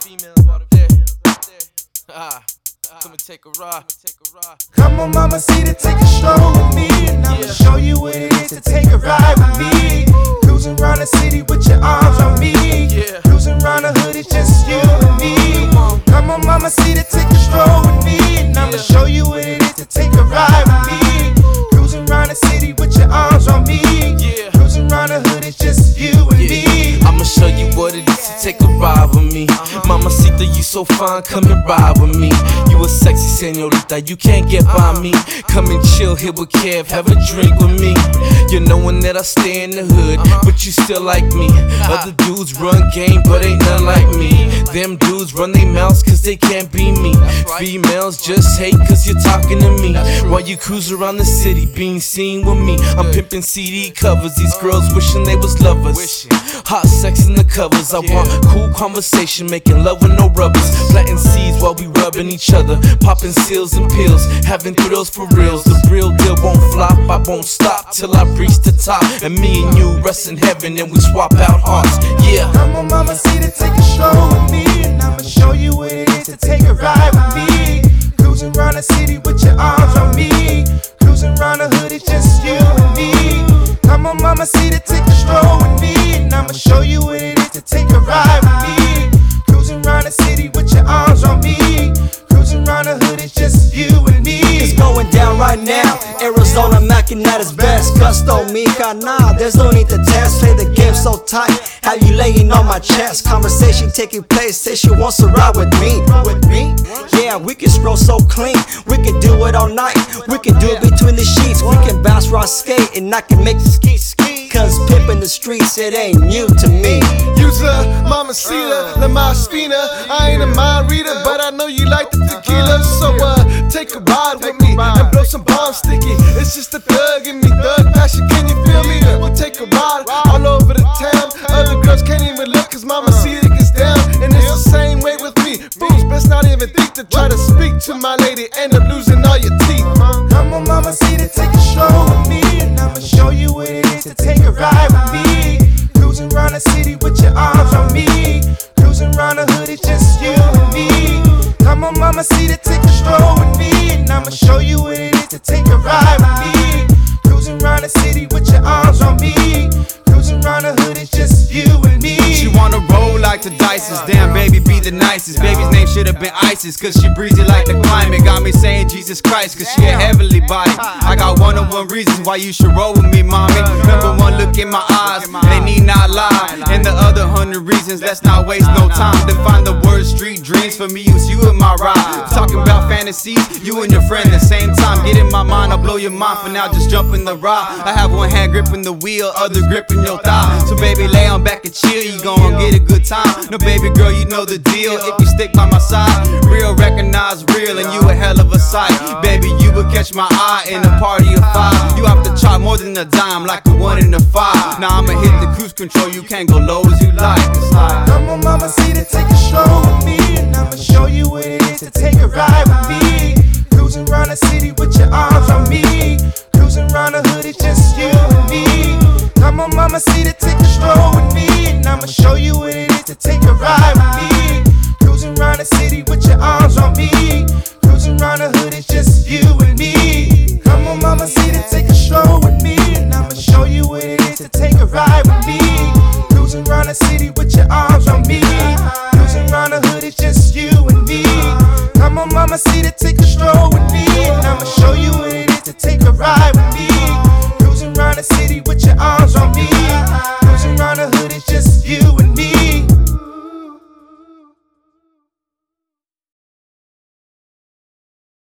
females out there. Come and take a ride. Come on, mama, see to take a stroll with me, and I'ma show you what it is to take a ride with me. Cruising around the city with your arms on me. Cruising around the hood, it's just you and me. Come on, mama, see to take a stroll with me, and I'ma show you what it is to take a ride with me. Cruising around the city with your arms on me. Cruising around the hood, it's just you and me. I'ma show you what it is to take a ride with me. Mamacita, you so fine, come and ride with me. You a sexy señorita, you can't get by me. Come and chill here with Kev, have a drink with me. You knowin' that I stay in the hood, but you still like me. Other dudes run game, but ain't none like me. Them dudes run their mouths cause they can't be me. Females just hate cause you're talking to me. While you cruise around the city, being seen with me. I'm pimping CD covers, these girls wishing they was lovers. Hot sex in the covers, I want cool conversation, making love with no rubbers. Planting seeds while we rubbing each other, popping seals and pills, having thrills for reals. The real deal won't flop, I won't stop till I reach the top. And me and you rest in heaven and we swap out hearts, yeah. Come on, mama, see to take a stroll with me, and I'ma show you what it is to take a ride with me. Cruising around the city with your arms on me. Cruising around the hood, it's just you and me. Come on, mama, see to take a stroll with me, and I'ma show you what it is to take a ride with me. Cruising around the city with your arms on me. Cruising around the hood, it's just you and me. It's going down right now. Arizona macking at its best. Gusto mija, nah, there's no need to test. Play the game so tight, have you laying on my chest. Conversation taking place, say she wants to ride with me. With me? Yeah, we can scroll so clean. We can do it all night. We can do it between the sheets. We can bounce, rock, skate, and I can make the ski. Cause pimpin' the streets, it ain't new to me. User, mamacita, la más fina. I ain't a mind reader, but I know you like the tequila. So take a ride with me and blow some bombs sticky. It's just a thug in me, thug fashion, can you feel me? We'll take a ride all over the town. Other girls can't even look cause mamacita gets down. And it's the same way with me. Fools best not even think to try to speak to my lady. End up losing all your teeth. Come on, mamacita, take a stroll with me, and I'ma show you what it is to take a ride with me. Cruising around the city with your arms on me. Cruising around the hood, it's just you and me. Come on, mamacita, take a stroll with me, and I'ma show you what it is to take a ride with me. Cruising around the city with your arms on me. Cruising around the hood, it's just you and me. She wanna roll like the dices, damn baby be the nicest. Baby's name should've been Isis, cause she breezy like the climate. Got me saying Jesus Christ, cause she a heavenly body. I got 101 reasons why you should roll with me, mommy. Number one, look in my eyes, they need not lie. And the other 100 reasons, let's not waste no time. Define the word street dreams, for me it's you and my ride. Talking about fantasies, you and your friend the same time. Get in my mind, I'll blow your mind. For now just jump in the ride. I have one hand gripping the wheel, other gripping your thigh. So baby lay on back and chill, you gon' get a good time. No baby girl, you know the deal. If you stick by my side, real recognize real, and you a hell of a sight. Baby, you would catch my eye in a party of five. You have to chop more than a dime, like a 1 in a 5. Now I'ma hit the cruise control, you can't go low as you like. It's like, come on, mama, see to take a stroll with me, and I'ma show you what it is to take a ride with me. Cruising around the city with your arms on me. Cruising around the hood, it's just you and me. Come on, mama, see to take a stroll with me, and I'ma show you what it is to take a ride with me. Cruising around the city with your arms on me. Cruising around the hood, it's just you and me. Come on, mama, see to take a stroll with me, and I'ma show you what it is to take a ride with me. Cruising around the city with your arms on me. Cruising around the hood, it's just you and me. Come on, mama, see to take a stroll with me, and I'ma show you what it is to take a ride with me.